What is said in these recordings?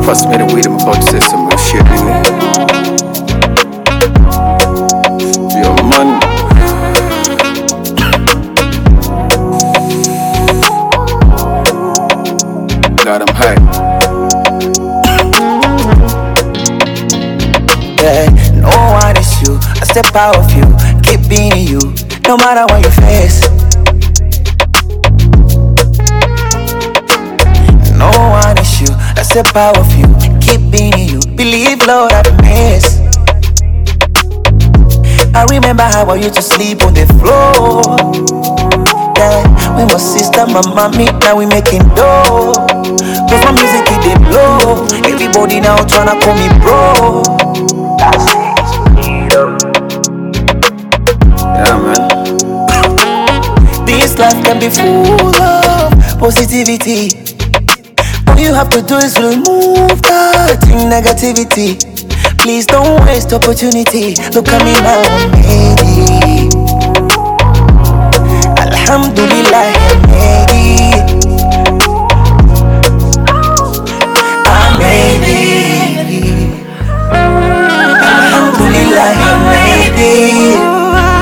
Trust me, the weed, I'm about to say some real shit, nigga. Yo, man. God, I'm high. Yeah, no one is you. I step out of you, keep being you, no matter what you face. No one is you. I step out of you, keep being you. Believe, Lord, I miss. I remember how I used to sleep on the floor. Yeah, with my sister, my mommy, now we making dough. Cause my music it dey blow. Everybody now tryna call me bro. That's it, Yeah, man. This life can be full of positivity. All you have to do is remove that negativity. Please don't waste opportunity. Look at me now, I'm made it. Alhamdulillah, I made it. I made it. Alhamdulillah, I made it.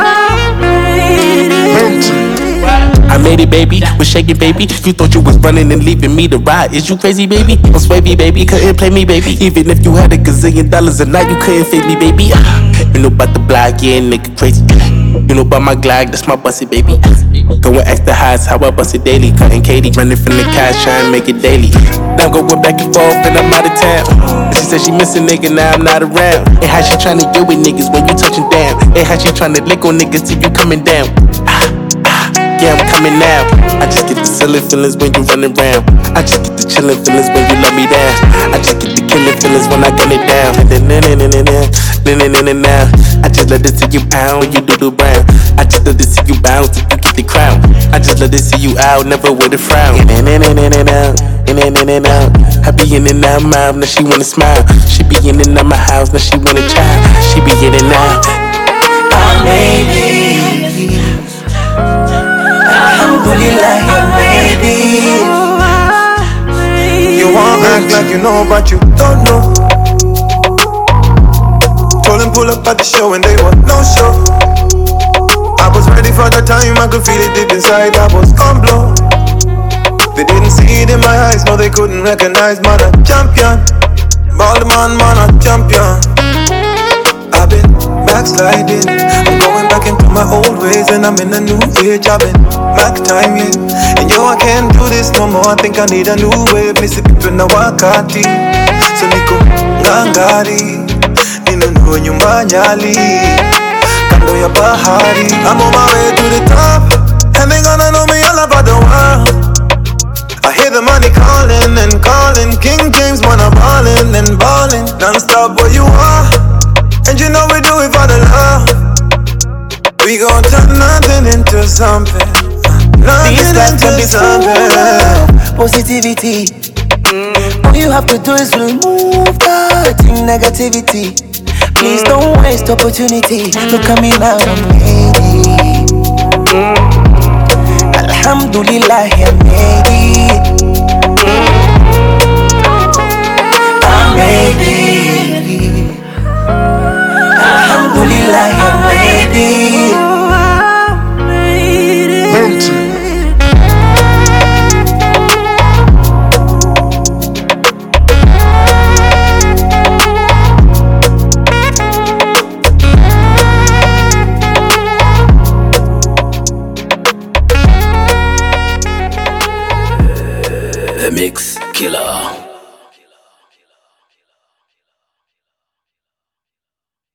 I made it, baby, was shaking, baby. You thought you was running and leaving me to ride. Is you crazy, baby? I'm swavy, baby, couldn't play me, baby. Even if you had $1 gazillion a night, you couldn't fade me, baby. You know about the block, yeah, nigga crazy. You know about my Glock, that's my bussy, baby. Going extra high, how I bust it daily. Cutting Katie, running from the cash, trying to make it daily. Now I'm going back and forth, and I'm out of town. And she said she miss a nigga, now I'm not around. And how she tryna deal with niggas when you touching down? And how she tryna lick on niggas till you coming down? Yeah, I'm coming now. I just get the silly feelings when you running around. I just get the chillin' feelings when you let me down. I just get the killing feelings when I gun it down. I just let it see you out when you do brown. I just let it see you bounce till you get the crown. I just let it see you out, never with a frown. In and out. I be in and out, mom, now she wanna smile. She be in and out my house, now she want a child. She be in and out. I made it. Alhamdulillah, I made it. You wanna act like you know, but you don't know. Told them pull up at the show and they were no show. I was ready for the time, I could feel it deep inside, I was gon' blow. They didn't see it in my eyes, no they couldn't recognize, man, a champion. Ball man, a champion. I've been backsliding, I'm going back into my old ways, and I'm in a new age. I've been back timing, and yo, I can't do this no more. I think I need a new wave. Missy people na wakati, so niko ngangari, ninunue nyumba Nyali, kando ya bahari. I'm on my way to the top, and they gonna know me all about the world. I hear the money calling and calling. King James wanna ballin' and ballin'. Non-stop where you are, and you know we do it for the love. We gon' turn nothing into something. This life can be full of positivity. All you have to do is remove that negativity. Please don't waste opportunity. Look at me now, I'm made it. Alhamdulillah, I made it. I made it. Alhamdulillah, I made it. The Mix Killer.